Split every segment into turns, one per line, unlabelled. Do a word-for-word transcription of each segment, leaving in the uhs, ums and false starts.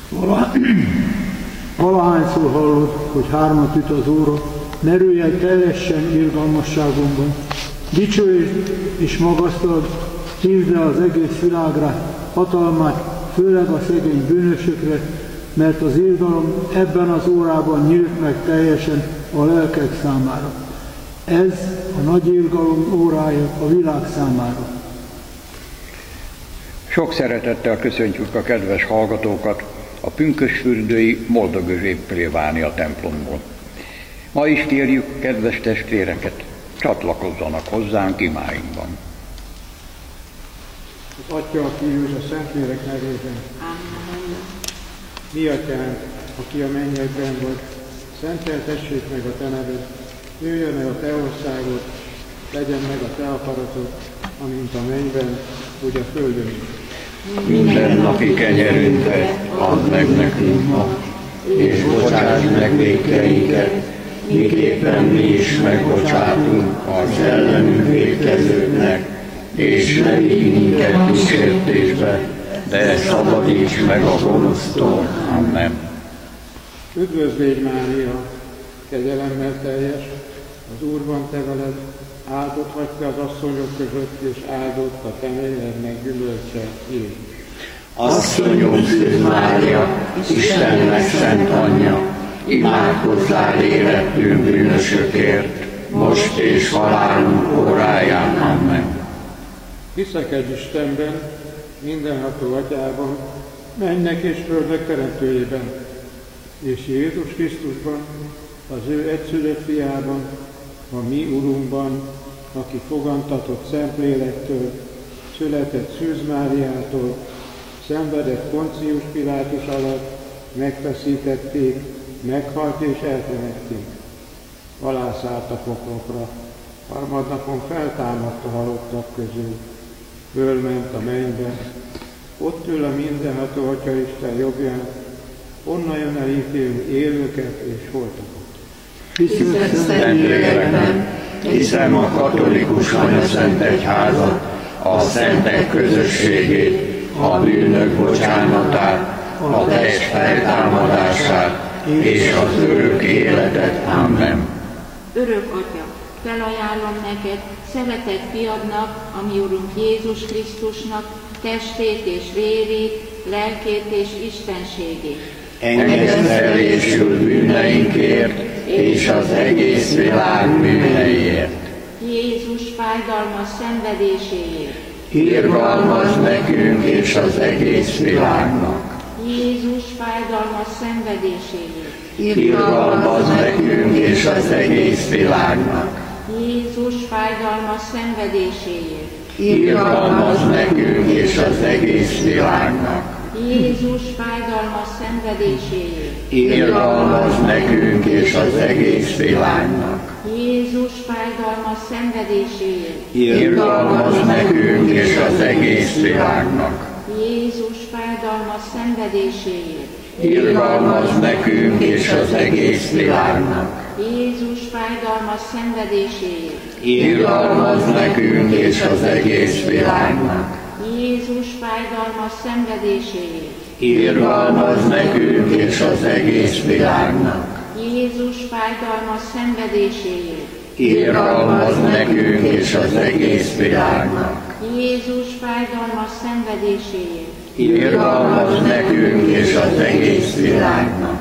Valahányszor hallod, hogy hármat üt az óra, merülj teljesen irgalmasságunkban. Dicsőítsd és magasztald, hívd le az egész világra hatalmát, főleg a szegény bűnösökre, mert az irgalom ebben az órában nyílt meg teljesen a lelkek számára. Ez a nagy irgalom órája a világ számára.
Sok szeretettel köszöntjük a kedves hallgatókat a pünkösdfürdői Moldogözsép plébánia templomból. Ma is kérjük kedves testvéreket, csatlakozzanak hozzánk imáinkban.
Az Atya, a Fiú és a Szentlélek nevében. Mi Atyánk, aki a mennyekben vagy, szenteltessék meg a Te neved, jöjjön meg a Te országod, legyen meg a Te akaratod, amint a mennyben, úgy a földön is.
Minden napi kenyerünket add meg nekünk ma, és bocsáss meg vétkeinket, miképpen mi is megbocsátunk az ellenünk vétkezőknek, és ne vigy minket kísértésbe, de szabadíts meg a gonosztól. Amen.
Üdvözlégy Mária, kegyelemmel teljes, az Úr van te veled, áldott vagy te az asszonyok között, és áldott a te méhednek gyümölcse, Jézus.
Asszonyom Szűz Mária, Istennek szent anyja, imádkozzál érettünk bűnösökért, most és halálunk óráján. Amen.
Hiszek egy Istenben, mindenható Atyában, mennek és földnek teremtőjében, és Jézus Krisztusban, az ő egyszülött fiában, a mi Urunkban, aki fogantatott Szentlélektől, született Szűz Máriától, szenvedett Poncius Pilátus alatt, megfeszítették, meghalt és eltemették. Alászállt a poklokra, harmadnapon feltámadt a halottak közül, fölment a mennybe, ott ül a mindenható Atya Isten jobbján, onnan jön el ítélni élőket és holtakat.
Hiszek Szentlélekben, hiszem a katolikus anyaszent egyházat, a szentek közösségét, a bűnök bocsánatát, a test feltámadását és az örök életet. Amen.
Örök Atya, felajánlom neked, szeretett fiadnak, a mi Urunk Jézus Krisztusnak, testét és vérét, lelkét és istenségét.
Engedd felésül bűneinkért és az egész világ bűneiért.
Jézus fájdalmas szenvedéséért.
Irgalmazd nekünk és az egész világnak.
Jézus fájdalmas szenvedéséért.
Irgalmazd nekünk és az egész világnak.
Jézus fájdalmas szenvedéséért.
Irgalmazd nekünk és az egész világnak.
Jézus fájdalmas szenvedéséért.
Irgalmazd nekünk és az egész világnak.
Jézus fájdalmas szenvedéséért.
Irgalmazd nekünk és az egész világnak.
Jézus fájdalmas szenvedéséért.
Irgalmazd nekünk és az egész világnak.
Jézus fájdalmas szenvedéséért.
Irgalmazd nekünk és az egész világnak.
Jézus fájdalmas szenvedéséért.
Irgalmazd nekünk és az egész világnak.
Jézus fájdalmas szenvedéséért.
Irgalmazd nekünk és az egész világnak.
Jézus fájdalmas szenvedéséért.
Irgalmazd nekünk és az egész világnak.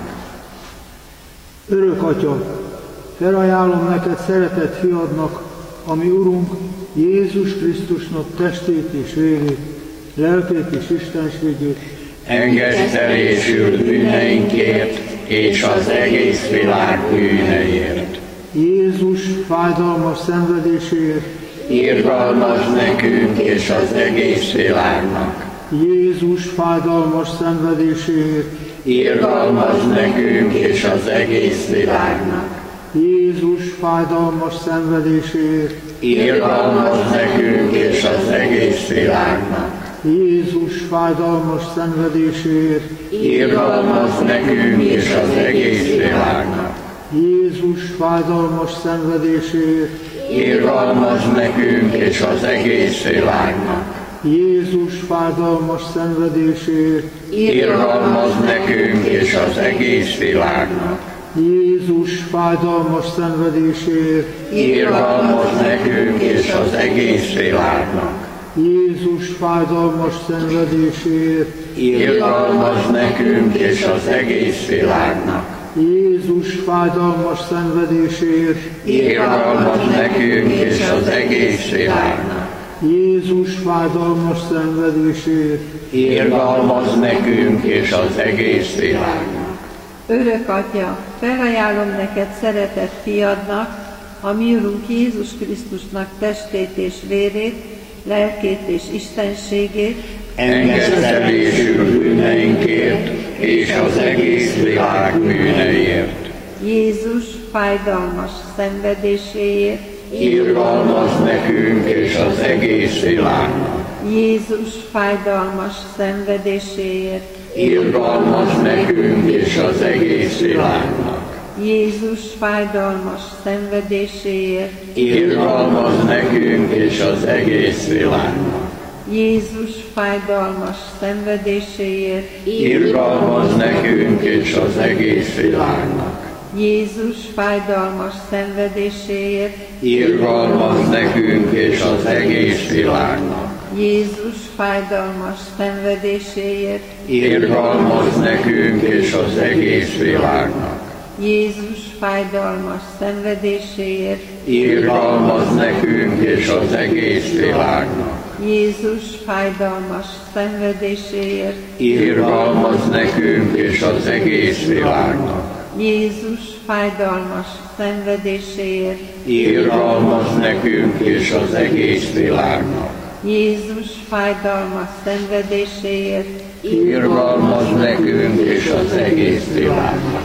Örök Atya, felajánlom neked szeretett fiadnak, a mi Urunk Jézus Krisztusnak testét és vérét, lelkét és istenségét.
Engedd felésül bűneinkért és az egész világ bűneiért.
Jézus fájdalmas szenvedéséért.
Irgalmazd nekünk és az egész világnak.
Jézus fájdalmas szenvedéséért.
Irgalmazd nekünk és az egész világnak.
Jézus fájdalmas szenvedéséért.
Irgalmazd nekünk és az egész világnak.
Jézus fájdalmas szenvedéséért.
Irgalmazd nekünk és az egész világnak.
Jézus fájdalmas szenvedéséért.
Irgalmazd nekünk és az egész világnak.
Jézus fájdalmas szenvedéséért,
irgalmaz nekünk és az egész világnak.
Jézus fájdalmas szenvedéséért,
Irgalmaz nekünk és az egész világnak.
Jézus fájdalmas szenvedéséért,
Irgalmaz nekünk és az egész világnak.
Jézus fájdalmas szenvedéséért,
Irgalmaz nekünk és az egész világnak.
Jézus fájdalmas szenvedéséért,
Irgalmaz nekünk és az egész világnak.
Örök Atya, felajánlom neked szeretett fiadnak, a mi Urunk Jézus Krisztusnak testét és vérét, lelkét és istenségét,
Engesztelésül bűneinkért és az egész világ bűneiért.
Jézus fájdalmas szenvedéséért,
Irgalmaz nekünk és az egész világnak.
Jézus fájdalmas szenvedéséért,
Irgalmaz nekünk és az egész világnak.
Jézus fájdalmas szenvedéséért,
Irgalmaz nekünk és az egész világnak.
Jézus fájdalmas szenvedéséért,
Irgalmaz nekünk és az egész világnak.
Jézus fájdalmas szenvedéséért,
Irgalmaz nekünk és az egész világnak.
Jézus fájdalmas szenvedéséért,
Irgalmaz nekünk és az egész világnak.
Jézus fájdalmas szenvedéséért,
Irgalmaz nekünk és az egész világnak.
Jézus fájdalmas szenvedéséért,
Irgalmaz nekünk és az egész világnak.
Jézus fájdalmas szenvedéséért,
Irgalmaz nekünk és az egész világnak.
Jézus fájdalmas szenvedéséért,
Irgalmaz nekünk és az egész világnak.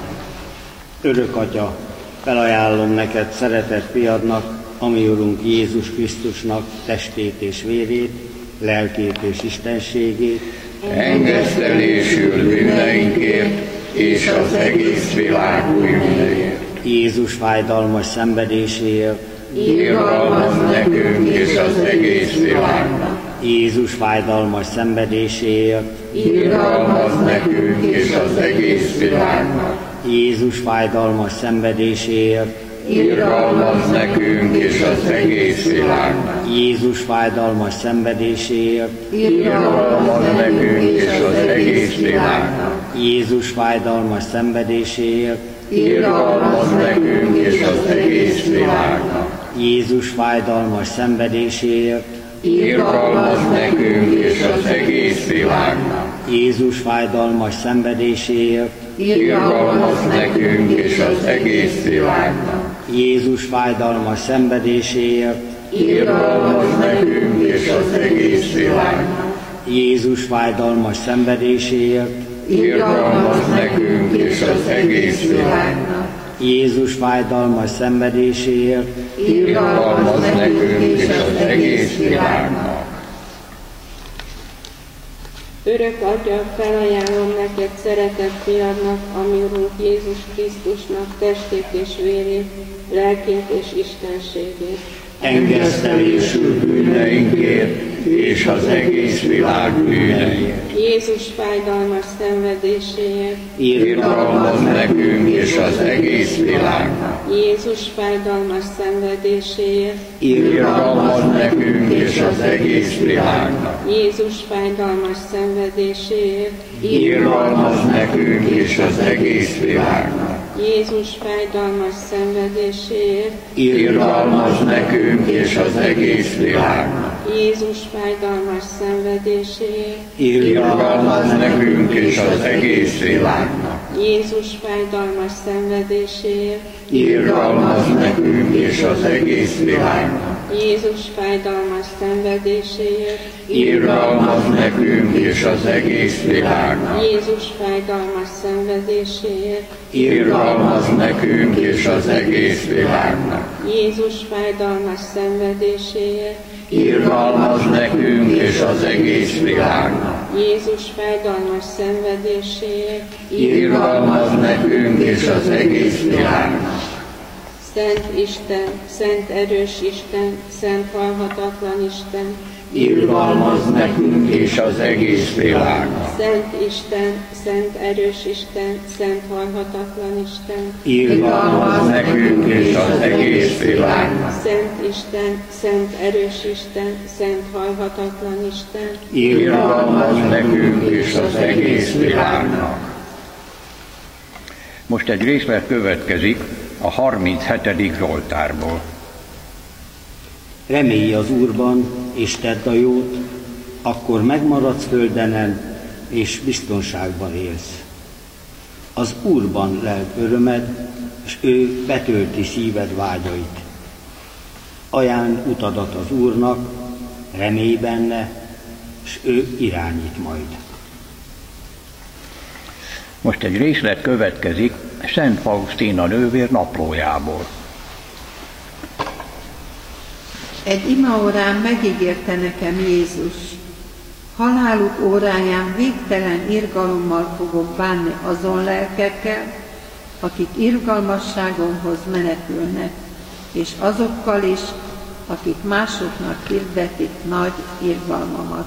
Örök Atya, felajánlom neked szeretett fiadnak, a mi Urunk Jézus Krisztusnak testét és vérét, lelkét és istenségét,
Engesztelésül bűneinkért és az egész világ bűneiért.
Jézus fájdalmas szenvedéséért,
Irgalmaz nekünk és az egész világnak.
Jézus fájdalmas szenvedéséért,
Irgalmaz nekünk és az egész világnak.
Jézus fájdalmas szenvedéséért,
Irgalmaz nekünk és az egész világnak.
Jézus fájdalmas szenvedéséért,
Irgalmaz nekünk és az egész világnak.
Jézus fájdalmas szenvedéséért,
Irgalmaz nekünk és az egész világnak.
Jézus fájdalmas szenvedéséért,
Irgalmaz nekünk és az egész világnak.
Jézus fájdalmas szenvedéséért,
Irgalmaz nekünk és az egész világnak.
Jézus fájdalmas szenvedéséért,
Irgalmaz nekünk és az egész világnak.
Jézus fájdalmas szenvedéséért,
Irgalmaz nekünk és az egész világnak.
Jézus fájdalmas szenvedéséért,
Irgalmaz nekünk és az egész világnak.
Örök Atya, felajánlom neked szeretett fiadnak, a mi Urunk Jézus Krisztusnak testét és vérét, lelkét és istenségét.
Engesztelésül bűneinkért és az egész világ bűneiért.
Jézus fájdalmas szenvedéséért,
Irgalmaz nekünk és az egész világnak.
Jézus fájdalmas szenvedéséért,
Irgalmaz nekünk és az egész világnak.
Jézus fájdalmas szenvedéséért,
Irgalmaz nekünk és az egész világnak.
Jézus fájdalmas szenvedéséért,
Irgalmaz nekünk és az egész világnak.
Jézus fájdalmas szenvedéséért,
Irgalmaz nekünk és az egész világnak.
Jézus fájdalmas szenvedéséért,
Irgalmaz nekünk és az egész világnak.
Jézus fájdalmas szenvedéséért,
Irgalmaz nekünk és az egész világnak.
Jézus fájdalmas szenvedéséért,
Irgalmaz nekünk és az egész világnak.
Jézus fájdalmas szenvedéséért,
Irgalmaz nekünk és az egész világnak.
Jézus fájdalmas szenvedéséért,
Irgalmaz nekünk és az egész világnak.
Szent Isten, Szent erős Isten, Szent halhatatlan Isten,
irgalmaz nekünk és az egész világnak.
Szent Isten, szent erős Isten, szent halhatatlan Isten,
Irgalmaz nekünk és az egész világnak.
Szent Isten, szent erős Isten, szent halhatatlan Isten,
Irgalmaz nekünk és az egész világnak.
Most egy részlet következik a harminchetedik Zsoltárból.
Remélj az Úrban, és tedd a jót, akkor megmaradsz földenen, és biztonságban élsz. Az Úrban lelt örömed, és ő betölti szíved vágyait. Ajánld utadat az Úrnak, remélj benne, és ő irányít majd.
Most egy részlet következik Szent Faustína nővér naplójából.
Egy imaórán megígérte nekem Jézus, haláluk óráján végtelen irgalommal fogok bánni azon lelkekkel, akik irgalmasságomhoz menekülnek, és azokkal is, akik másoknak hirdetik nagy irgalmamat.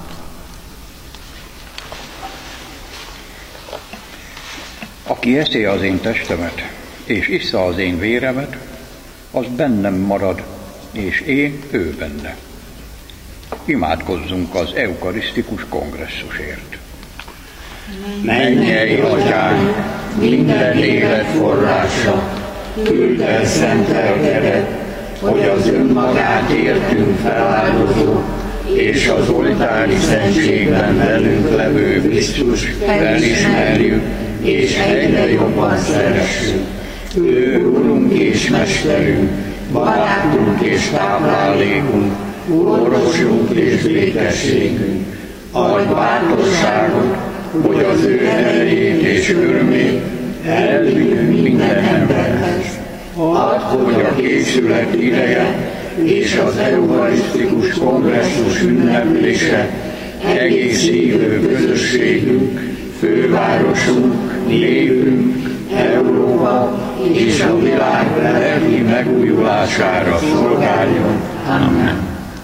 Aki eszi az én testemet, és issza az én véremet, az bennem marad, és én ő benne. Imádkozzunk az eukarisztikus kongresszusért.
Mennyei Atyánk, minden élet forrása, küld el szent lelkedet, hogy az önmagát értünk feláldozó, és az oltári szentségben velünk levő Krisztus felismerjük, és egyre jobban szeressük. Ő Urunk és Mesterünk, barátunk és táplálékunk, orvosunk és békességünk. Adj bátorságot, hogy az ő erejét és örömét elvigyünk minden emberhez. Add, hogy a készület ideje és az eukarisztikus kongresszus ünneplése egész élő közösségünk, fővárosunk, népünk, Európa és a világ lelki megújulására szolgáljon. Amen.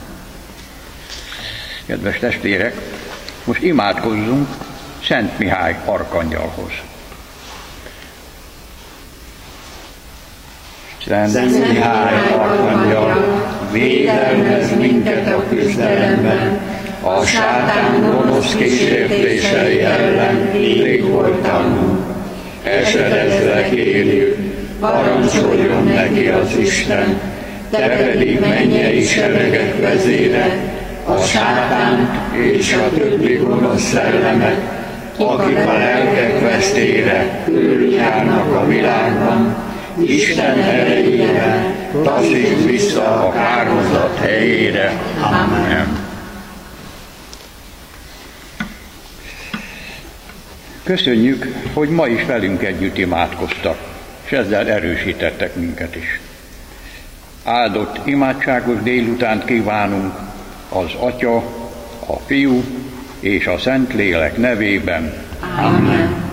Kedves testvérek, most imádkozzunk Szent Mihály arkangyalhoz.
Szent, Szent Mihály arkangyal, védelmez minket a küzdelemben, a sátán gonosz kísértései ellen létoltalmunk. Esedezve kérjük, parancsoljon neki az Isten, te pedig mennyei seregek vezére, a sátánt és a többi gonosz szellemet, akik a lelkek vesztére körüljárnak a világban, Isten erejével taszítsd vissza a kárhozat helyére. Amen.
Köszönjük, hogy ma is velünk együtt imádkoztak, és ezzel erősítettek minket is. Áldott imádságos délutánt kívánunk az Atya, a Fiú és a Szentlélek nevében.
Amen.